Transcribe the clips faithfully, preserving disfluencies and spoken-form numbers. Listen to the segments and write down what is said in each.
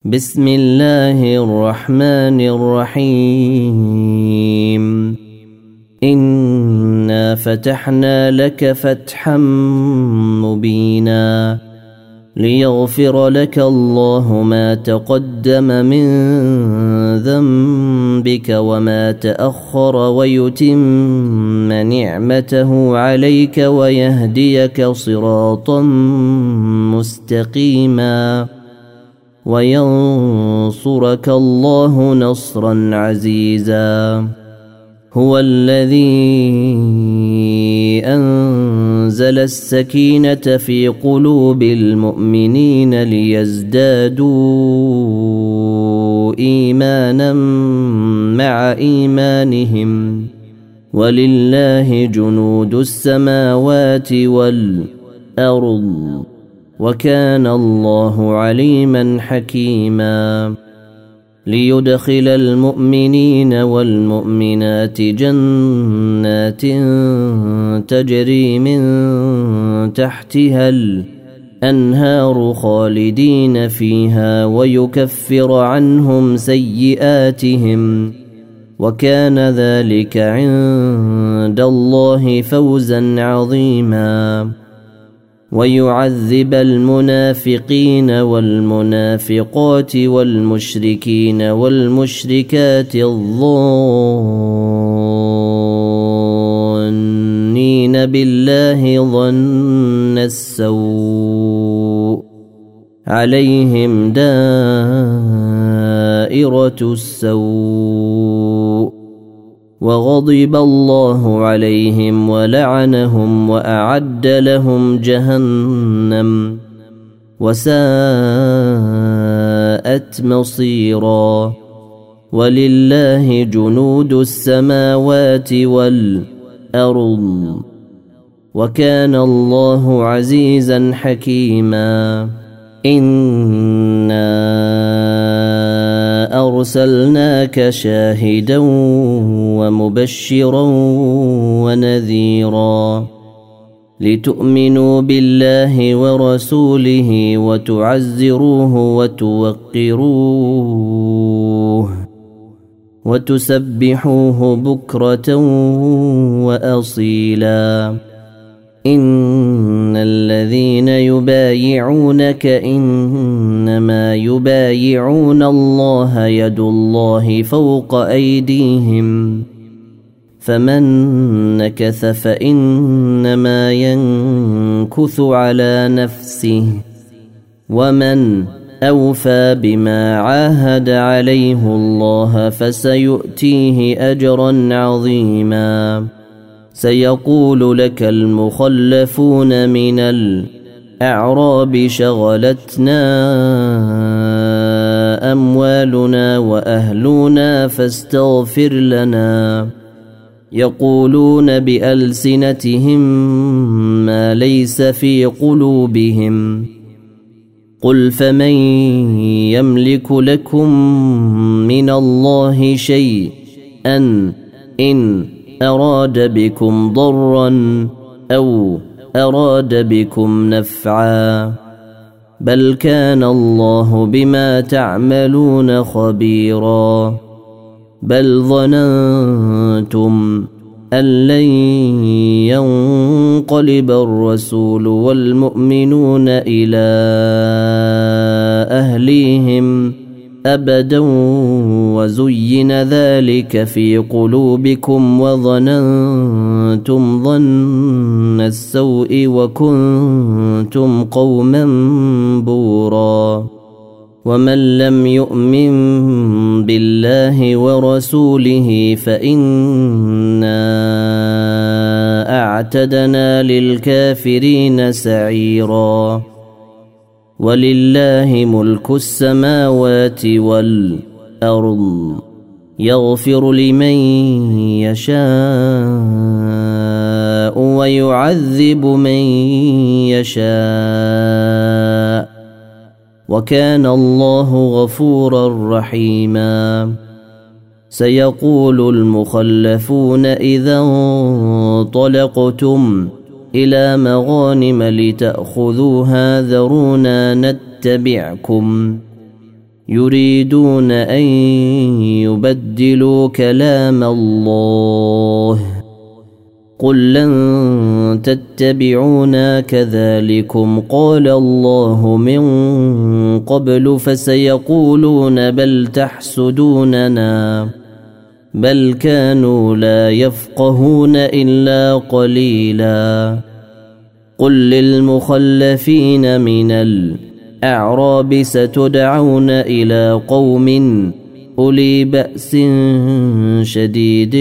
بسم الله الرحمن الرحيم. إنا فتحنا لك فتحا مبينا ليغفر لك الله ما تقدم من ذنبك وما تأخر ويتم نعمته عليك ويهديك صراطا مستقيما وينصرك الله نصرا عزيزا. هو الذي أنزل السكينة في قلوب المؤمنين ليزدادوا إيمانا مع إيمانهم ولله جنود السماوات والأرض وكان الله عليما حكيما. ليدخل المؤمنين والمؤمنات جنات تجري من تحتها الأنهار خالدين فيها ويكفر عنهم سيئاتهم وكان ذلك عند الله فوزا عظيما. ويعذب المنافقين والمنافقات والمشركين والمشركات الظانين بالله ظن السوء عليهم دائرة السوء وغضب الله عليهم ولعنهم وأعد لهم جهنم وساءت مصيرا. ولله جنود السماوات والأرض وكان الله عزيزا حكيما. إنا أرسلناك شاهدا ومبشرا ونذيرا لتؤمنوا بالله ورسوله وتعزروه وتوقروه وتسبحوه بكرة وأصيلا. إن الذين يبايعونك إنما يبايعون الله يد الله فوق أيديهم فمن نكث فإنما ينكث على نفسه ومن أوفى بما عاهد عليه الله فسيؤتيه أجرا عظيما. سيقول لك المخلفون من الأعراب شغلتنا أموالنا وأهلنا فاستغفر لنا يقولون بألسنتهم ما ليس في قلوبهم قل فمن يملك لكم من الله شيئا إن أراد بكم ضرا أو أراد بكم نفعا بل كان الله بما تعملون خبيرا. بل ظننتم أن لن ينقلب الرسول والمؤمنون إلى أهليهم أبدا وزين ذلك في قلوبكم وظننتم ظن السوء وكنتم قوما بورا. ومن لم يؤمن بالله ورسوله فإنا أعتدنا للكافرين سعيرا. ولله ملك السماوات والأرض يغفر لمن يشاء ويعذب من يشاء وكان الله غفورا رحيما. سيقول المخلفون إذا انطلقتم إلى مغانم لتأخذوها ذرونا نتبعكم يريدون أن يبدلوا كلام الله قل لن تتبعونا كذلكم قال الله من قبل فسيقولون بل تحسدوننا بل كانوا لا يفقهون إلا قليلا قل للمخلفين من الأعراب ستدعون إلى قوم أولي بأس شديد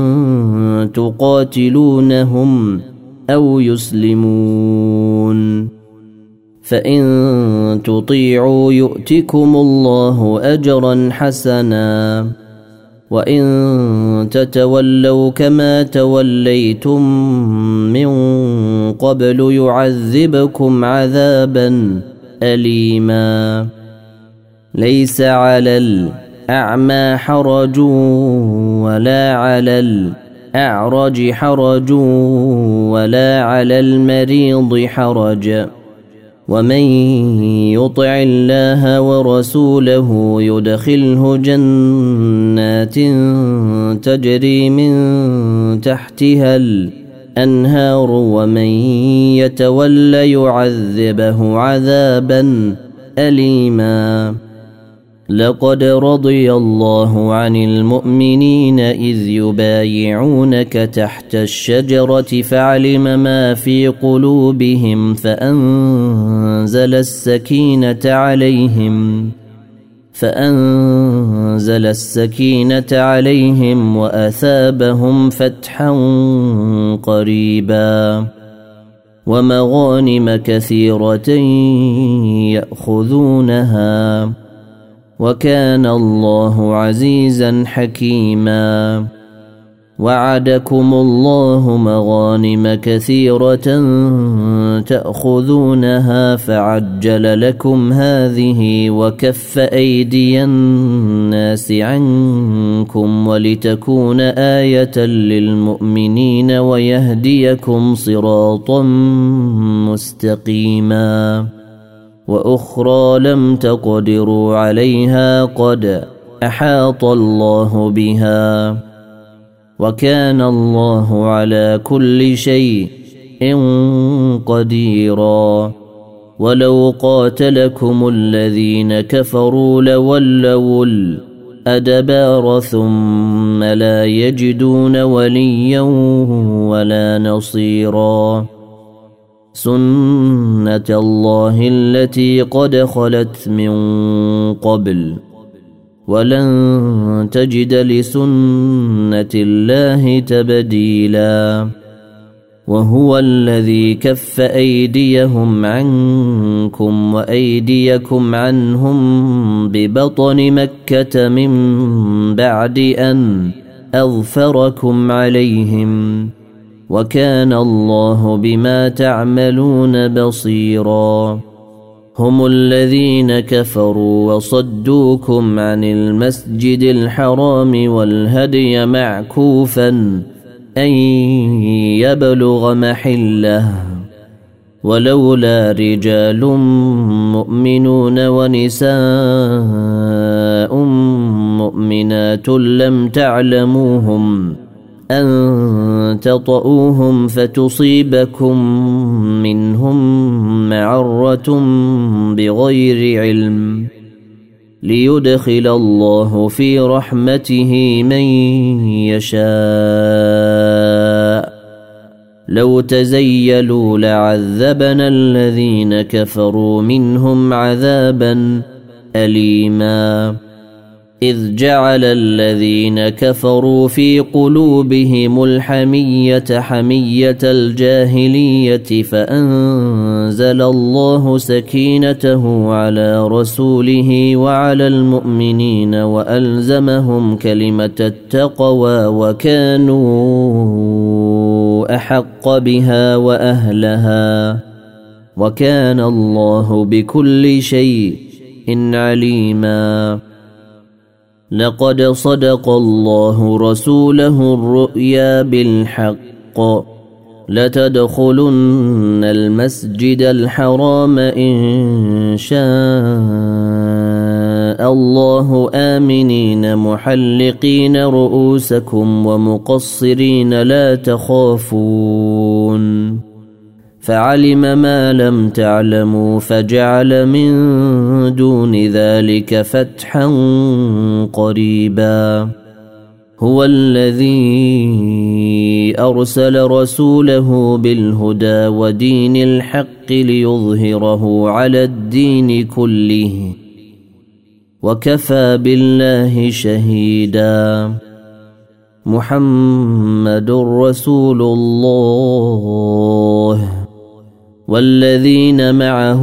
تقاتلونهم أو يسلمون فإن تطيعوا يؤتكم الله أجرا حسنا وإن تتولوا كما توليتم من قبل يعذبكم عذابا أليما ليس على الأعمى حرج ولا على الأعرج حرج ولا على المريض حرج ومن يطع الله ورسوله يدخله جنات تجري من تحتها الأنهار ومن يتولى يعذبه عذابا أليما لقد رضي الله عن المؤمنين إذ يبايعونك تحت الشجرة فعلم ما في قلوبهم فأنزل السكينة عليهم فأنزل السكينة عليهم وأثابهم فتحا قريبا ومغانم كثيرة يأخذونها وكان الله عزيزا حكيما وعدكم الله مغانم كثيرة تأخذونها فعجل لكم هذه وكف أيدي الناس عنكم ولتكون آية للمؤمنين ويهديكم صراطا مستقيما وأخرى لم تقدروا عليها قد أحاط الله بها وكان الله على كل شيء قديرا ولو قاتلكم الذين كفروا لولوا الأدبار ثم لا يجدون وليا ولا نصيرا سنة الله التي قد خلت من قبل ولن تجد لسنة الله تبديلا وهو الذي كف أيديهم عنكم وأيديكم عنهم ببطن مكة من بعد أن أظفركم عليهم وكان الله بما تعملون بصيرا هم الذين كفروا وصدوكم عن المسجد الحرام والهدي معكوفا أن يبلغ محله ولولا رجال مؤمنون ونساء مؤمنات لم تعلموهم أن تطؤوهم فتصيبكم منهم معرة بغير علم ليدخل الله في رحمته من يشاء لو تزيلوا لعذبنا الذين كفروا منهم عذابا أليما إذ جعل الذين كفروا في قلوبهم الحمية حمية الجاهلية فأنزل الله سكينته على رسوله وعلى المؤمنين وألزمهم كلمة التقوى وكانوا أحق بها وأهلها وكان الله بكل شيء عليما لقد صدق الله رسوله الرؤيا بالحق لتدخلن المسجد الحرام إن شاء الله آمنين محلقين رؤوسكم ومقصرين لا تخافون فعلم ما لم تعلموا فجعل من دون ذلك فتحا قريبا هو الذي أرسل رسوله بالهدى ودين الحق ليظهره على الدين كله وكفى بالله شهيدا محمد رسول الله والذين معه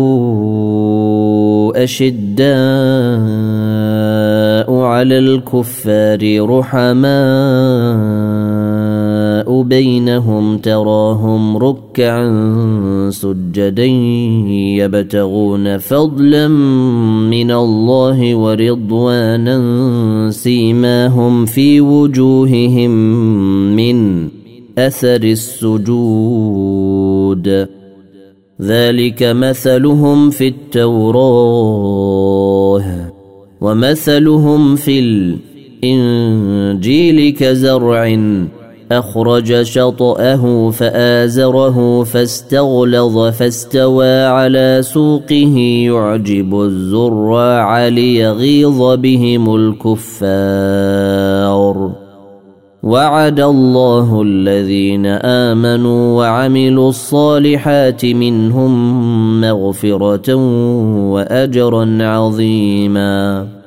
أشداء على الكفار رحماء بينهم تراهم ركعا سجدا يبتغون فضلا من الله ورضوانا سيماهم في وجوههم من أثر السجود ذلك مثلهم في التوراة ومثلهم في الإنجيل كزرع أخرج شطأه فآزره فاستغلظ فاستوى على سوقه يعجب الزراع ليغيظ بهم الكفار وعد الله الذين آمنوا وعملوا الصالحات منهم مغفرة وأجرا عظيما.